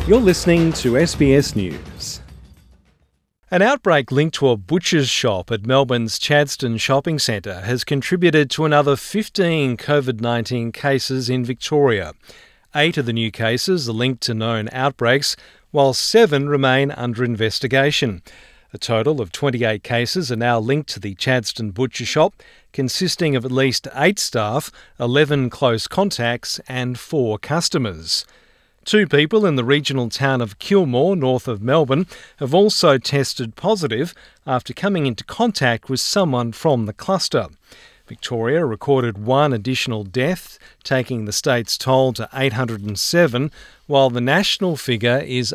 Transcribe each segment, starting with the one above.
You're listening to SBS News. An outbreak linked to a butcher's shop at Melbourne's Chadstone Shopping Centre has contributed to another 15 COVID-19 cases in Victoria. 8 of the new cases are linked to known outbreaks, while 7 remain under investigation. A total of 28 cases are now linked to the Chadstone butcher shop, consisting of at least 8 staff, 11 close contacts and 4 customers. 2 people in the regional town of Kilmore, north of Melbourne, have also tested positive after coming into contact with someone from the cluster. Victoria recorded 1 additional death, taking the state's toll to 807, while the national figure is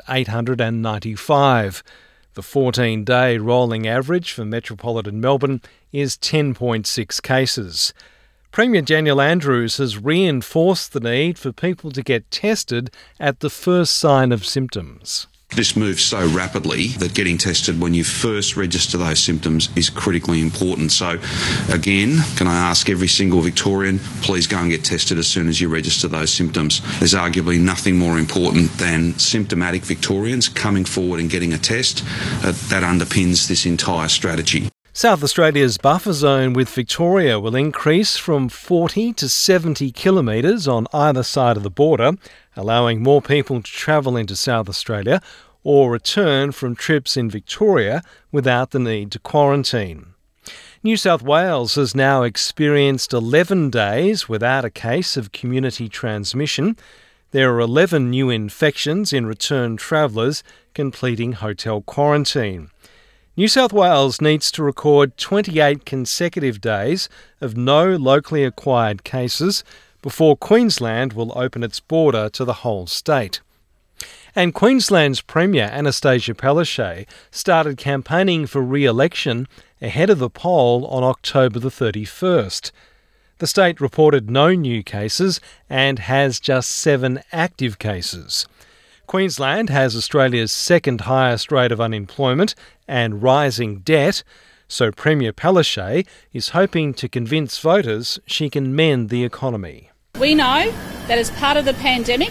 895. The 14-day rolling average for metropolitan Melbourne is 10.6 cases. Premier Daniel Andrews has reinforced the need for people to get tested at the first sign of symptoms. This moves so rapidly that getting tested when you first register those symptoms is critically important. So, again, can I ask every single Victorian, please go and get tested as soon as you register those symptoms. There's arguably nothing more important than symptomatic Victorians coming forward and getting a test. That underpins this entire strategy. South Australia's buffer zone with Victoria will increase from 40 to 70 kilometres on either side of the border, allowing more people to travel into South Australia or return from trips in Victoria without the need to quarantine. New South Wales has now experienced 11 days without a case of community transmission. There are 11 new infections in return travellers completing hotel quarantine. New South Wales needs to record 28 consecutive days of no locally acquired cases before Queensland will open its border to the whole state. And Queensland's Premier Anastasia Palaszczuk started campaigning for re-election ahead of the poll on October the 31st. The state reported no new cases and has just 7 active cases. Queensland has Australia's second highest rate of unemployment and rising debt, so Premier Palaszczuk is hoping to convince voters she can mend the economy. We know that as part of the pandemic,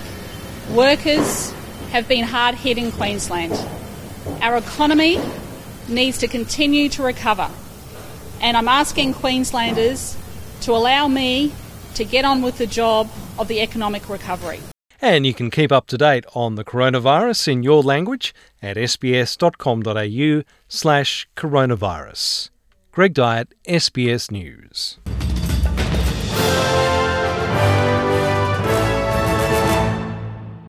workers have been hard hit in Queensland. Our economy needs to continue to recover, and I'm asking Queenslanders to allow me to get on with the job of the economic recovery. And you can keep up to date on the coronavirus in your language at sbs.com.au/coronavirus. Greg Dyett, SBS News.